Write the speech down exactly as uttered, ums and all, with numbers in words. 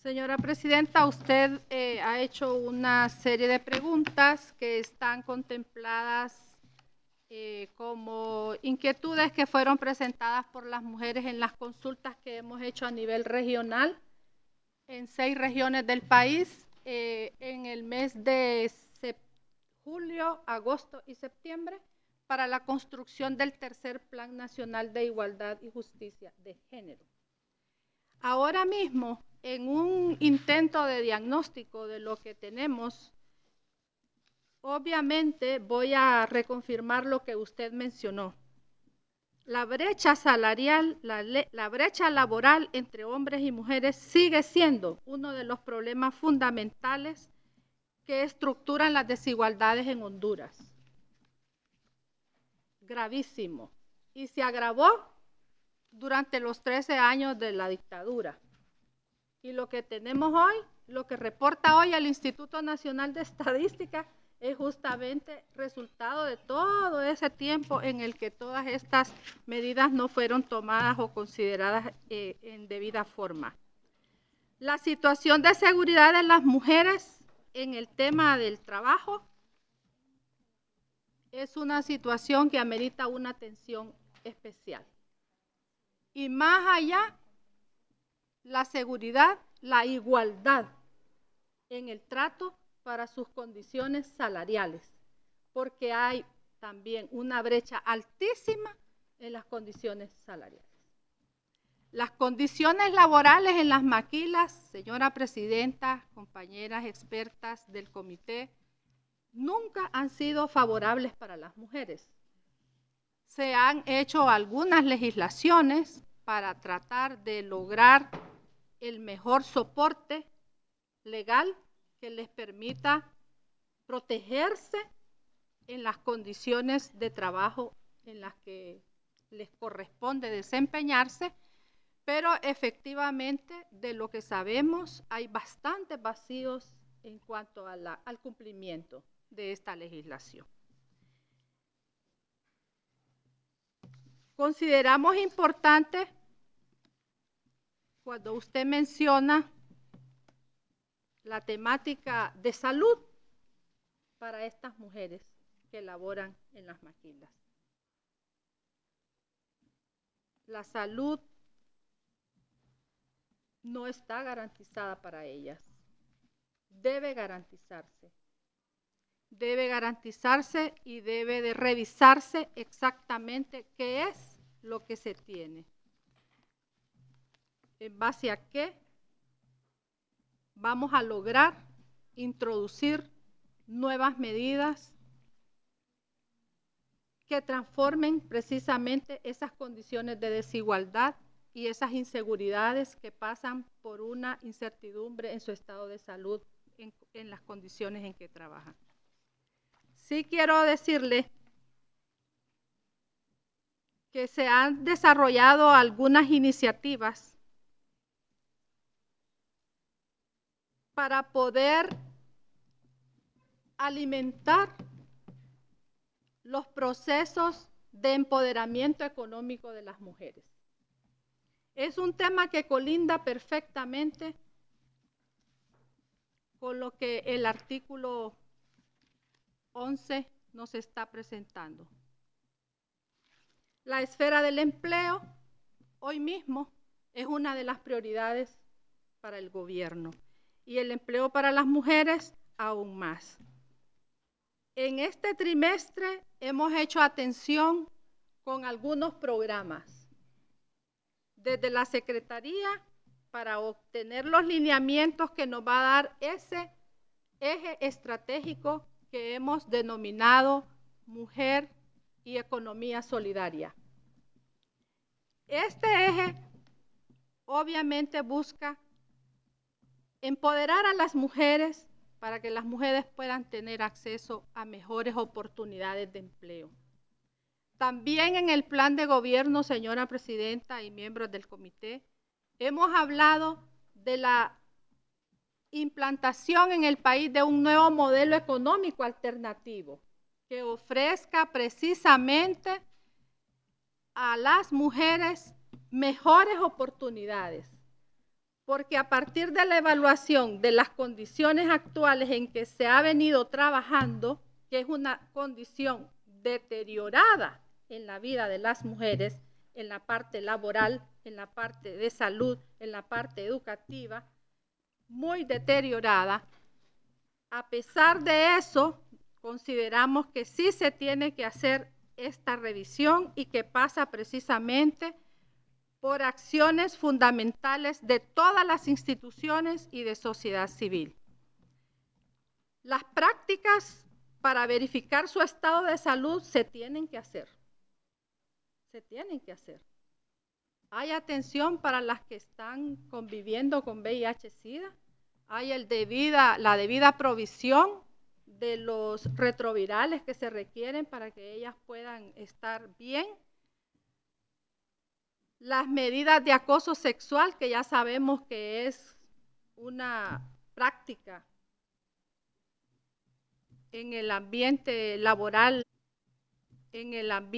Señora Presidenta, usted eh, ha hecho una serie de preguntas que están contempladas eh, como inquietudes que fueron presentadas por las mujeres en las consultas que hemos hecho a nivel regional en seis regiones del país eh, en el mes de julio, agosto y septiembre para la construcción del tercer Plan Nacional de Igualdad y Justicia de Género. Ahora mismo, en un intento de diagnóstico de lo que tenemos, obviamente voy a reconfirmar lo que usted mencionó. La brecha salarial, la, la brecha laboral entre hombres y mujeres sigue siendo uno de los problemas fundamentales que estructuran las desigualdades en Honduras. Gravísimo. Y se agravó durante los trece años de la dictadura. Y lo que tenemos hoy, lo que reporta hoy el Instituto Nacional de Estadística, es justamente resultado de todo ese tiempo en el que todas estas medidas no fueron tomadas o consideradas eh, en debida forma. La situación de seguridad de las mujeres en el tema del trabajo es una situación que amerita una atención especial. Y más allá, la seguridad, la igualdad en el trato para sus condiciones salariales, porque hay también una brecha altísima en las condiciones salariales. Las condiciones laborales en las maquilas, señora Presidenta, compañeras expertas del comité, nunca han sido favorables para las mujeres. Se han hecho algunas legislaciones para tratar de lograr el mejor soporte legal que les permita protegerse en las condiciones de trabajo en las que les corresponde desempeñarse, pero efectivamente de lo que sabemos hay bastantes vacíos en cuanto a la, al cumplimiento de esta legislación. Consideramos importante cuando usted menciona la temática de salud para estas mujeres que laboran en las maquilas. La salud no está garantizada para ellas. Debe garantizarse. Debe garantizarse y debe de revisarse exactamente qué es lo que se tiene. En base a qué vamos a lograr introducir nuevas medidas que transformen precisamente esas condiciones de desigualdad y esas inseguridades que pasan por una incertidumbre en su estado de salud en, en las condiciones en que trabajan. Sí quiero decirle que se han desarrollado algunas iniciativas para poder alimentar los procesos de empoderamiento económico de las mujeres. Es un tema que colinda perfectamente con lo que el artículo once nos está presentando. La esfera del empleo hoy mismo es una de las prioridades para el gobierno y el empleo para las mujeres aún más. En este trimestre hemos hecho atención con algunos programas desde la Secretaría para obtener los lineamientos que nos va a dar ese eje estratégico que hemos denominado Mujer y Economía Solidaria. Este eje obviamente busca empoderar a las mujeres para que las mujeres puedan tener acceso a mejores oportunidades de empleo. También en el plan de gobierno, señora Presidenta y miembros del comité, hemos hablado de la implantación en el país de un nuevo modelo económico alternativo que ofrezca precisamente a las mujeres mejores oportunidades, porque a partir de la evaluación de las condiciones actuales en que se ha venido trabajando, que es una condición deteriorada en la vida de las mujeres, en la parte laboral, en la parte de salud, en la parte educativa, muy deteriorada. A pesar de eso, consideramos que sí se tiene que hacer esta revisión y que pasa precisamente por acciones fundamentales de todas las instituciones y de sociedad civil. Las prácticas para verificar su estado de salud se tienen que hacer. Se tienen que hacer. Hay atención para las que están conviviendo con V I H SIDA, hay el debida, la debida provisión de los retrovirales que se requieren para que ellas puedan estar bien. Las medidas de acoso sexual, que ya sabemos que es una práctica en el ambiente laboral, en el ambiente